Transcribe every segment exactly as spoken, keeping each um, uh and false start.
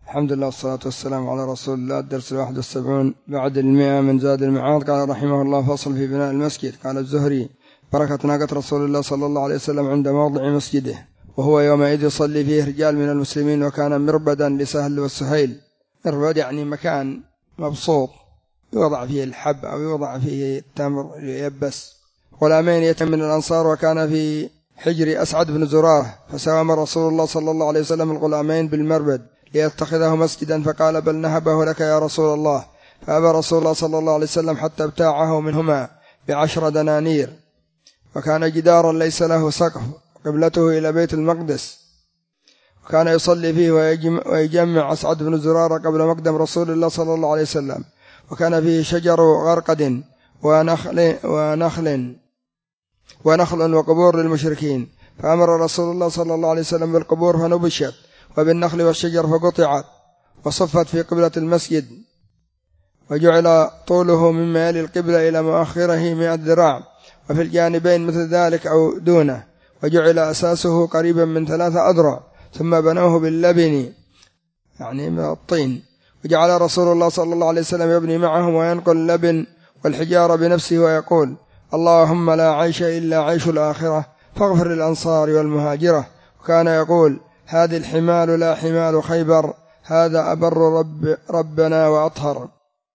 الحمد لله والصلاة والسلام على رسول الله. الدرس الواحد والسبعون بعد المئة من زاد المعاد. قال رحمه الله: فصل في بناء المسجد. قال الزهري: بركة ناقة رسول الله صلى الله عليه وسلم عند موضع مسجده، وهو يومئذ يصلي فيه رجال من المسلمين، وكان مربدا لسهل والسهيل. مربد يعني مكان مبسوط يوضع فيه الحب أو يوضع فيه التمر ييبس. غلامين يتم من الأنصار، وكان في حجر أسعد بن زرارة، فساوم رسول الله صلى الله عليه وسلم الغلامين بالمربد ليتخذه مسجدا، فقال: بل نهبه لك يا رسول الله. فأبى رسول الله صلى الله عليه وسلم حتى ابتاعه منهما بعشر دنانير. وكان جدارا ليس له سقف، قبلته إلى بيت المقدس، وكان يصلي فيه ويجمع أسعد بن زرارة قبل مقدم رسول الله صلى الله عليه وسلم. وكان فيه شجر غرقد ونخل ونخل ونخل وقبور للمشركين، فأمر رسول الله صلى الله عليه وسلم بالقبور فنبشت، وبالنخل والشجر فقطعت وصفت في قبلة المسجد، وجعل طوله مما يلي القبلة إلى مؤخره مئة ذراع، وفي الجانبين مثل ذلك أو دونه، وجعل أساسه قريبا من ثلاثة أذرع، ثم بنوه باللبن يعني من الطين. وجعل رسول الله صلى الله عليه وسلم يبني معهم وينقل اللبن والحجارة بنفسه، ويقول: اللهم لا عيش إلا عيش الآخرة، فاغفر للأنصار والمهاجرة. وكان يقول: هذه الحمال لا حمال خيبر، هذا أبر رب ربنا وأطهر.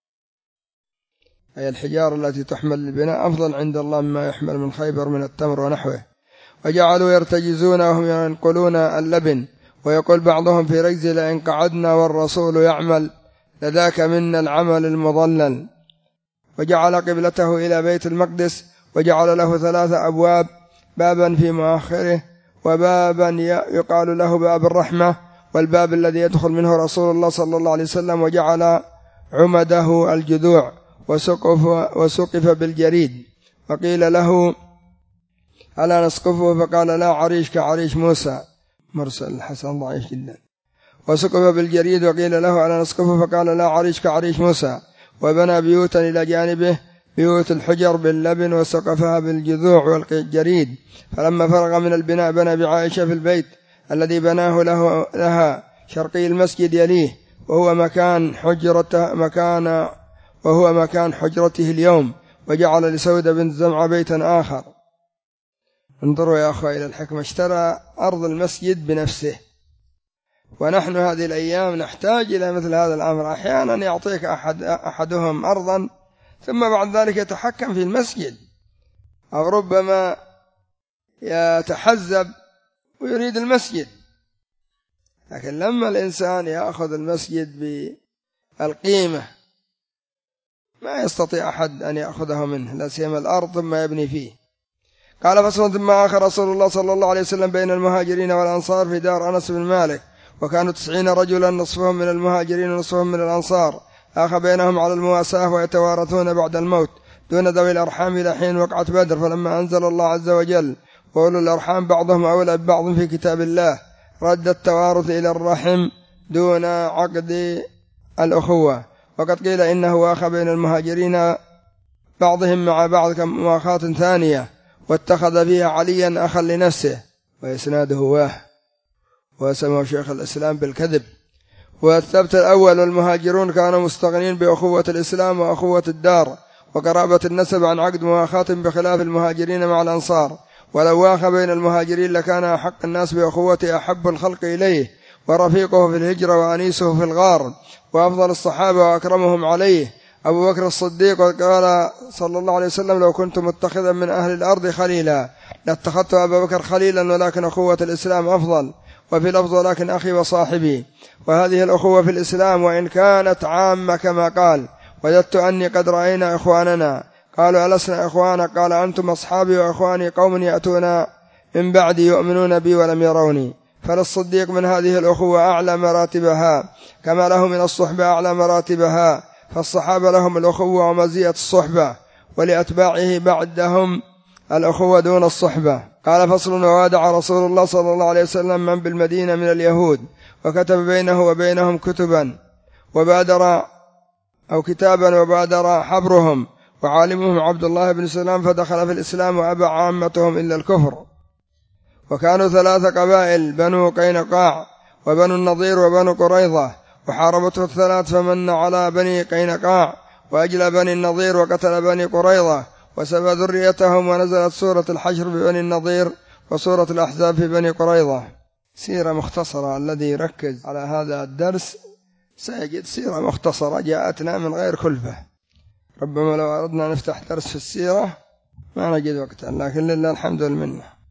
أي الحجارة التي تحمل للبناء أفضل عند الله مما يحمل من خيبر من التمر ونحوه. وجعلوا يرتجزون وهم ينقلون اللبن، ويقول بعضهم في رجز: لئن قعدنا والرسول يعمل لذاك منا العمل المضلل. وجعل قبلته إلى بيت المقدس، وجعل له ثلاثة أبواب، بابا في مؤخره، وبابا يقال له باب الرحمة، والباب الذي يدخل منه رسول الله صلى الله عليه وسلم. وجعل عمده الجذوع، وسقف, وسقف بالجريد. وقيل له: ألا نسقفه؟ فقال: لا عريش كعريش موسى. مرسل الحسن ضعيف جدا. وسقف بالجريد. وقيل له: ألا نسقفه؟ فقال: لا عريش كعريش موسى. وبنى بيوتا إلى جانبه، بيوت الحجر باللبن، وسقفها بالجذوع والجريد. فلما فرغ من البناء بنى بعائشة في البيت الذي بناه له لها شرقي المسجد يليه، وهو مكان حجرته مكان وهو مكان حجرته اليوم. وجعل لسودة بنت زمعة بيتا آخر. انظروا يا أخوة إلى الحكمة، اشترى أرض المسجد بنفسه. ونحن هذه الأيام نحتاج إلى مثل هذا الأمر. أحيانا يعطيك أحد أحدهم أرضا، ثم بعد ذلك يتحكم في المسجد، أو ربما يتحزب ويريد المسجد. لكن لما الإنسان يأخذ المسجد بالقيمة ما يستطيع أحد أن يأخذه منه، لا سيما الأرض، ثم يبني فيه. قال: فصل. ثم آخر رسول الله صلى الله عليه وسلم بين المهاجرين والأنصار في دار أنس بن مالك، وكانوا تسعين رجلا، نصفهم من المهاجرين ونصفهم من الأنصار. آخى بينهم على المواساة، ويتوارثون بعد الموت دون ذوي الأرحام إلى حين وقعت بدر. فلما أنزل الله عز وجل: وأولو الأرحام بعضهم أولى ببعض في كتاب الله، رد التوارث إلى الرحم دون عقد الأخوة. وقد قيل إنه آخى بين المهاجرين بعضهم مع بعض كمؤاخاة ثانية، واتخذ فيها عليا أخا لنفسه. وإسناده واه، وسمى شيخ الإسلام بالكذب. والثبت الأول: والمهاجرون كانوا مستغنين بأخوة الإسلام وأخوة الدار وقرابة النسب عن عقد مؤاخاة، بخلاف المهاجرين مع الأنصار. ولو واخى بين المهاجرين لكان أحق الناس بأخوته أحب الخلق إليه، ورفيقه في الهجرة وأنيسه في الغار، وأفضل الصحابة وأكرمهم عليه أبو بكر الصديق. وقال صلى الله عليه وسلم: لو كنت متخذا من أهل الأرض خليلا لاتخذت أبا بكر خليلا، ولكن أخوة الإسلام أفضل. وفي لفظ: لكن أخي وصاحبي. وهذه الأخوة في الإسلام وإن كانت عامة كما قال: وجدت أني قد رأينا إخواننا. قالوا: ألسنا إخوانا؟ قال: أنتم أصحابي، وإخواني قوم يأتون من بعدي يؤمنون بي ولم يروني. فللصديق من هذه الأخوة أعلى مراتبها، كما له من الصحبة أعلى مراتبها. فالصحابة لهم الأخوة ومزية الصحبة، ولأتباعه بعدهم الأخوة دون الصحبة. قال: فصل. ووادع رسول الله صلى الله عليه وسلم من بالمدينة من اليهود، وكتب بينه وبينهم كتبا وبادر أو كتابا وبادر حبرهم، وعالمهم عبد الله بن سلام فدخل في الإسلام، وأبى عامتهم إلا الكفر. وكانوا ثلاث قبائل: بنو قينقاع، وبنو النضير، وبنو قريظة. وحاربته الثلاث فمن على بني قينقاع وأجلى بني النضير وقتل بني قريظة وسبى ذريتهم، ونزلت سورة الحشر ببني النضير وسورة الأحزاب في بني قريظة. سيرة مختصرة، الذي يركز على هذا الدرس سيجد سيرة مختصرة جاءتنا من غير كلفة. ربما لو أردنا نفتح درس في السيرة ما نجد وقتا، لكن لله الحمد والمنة.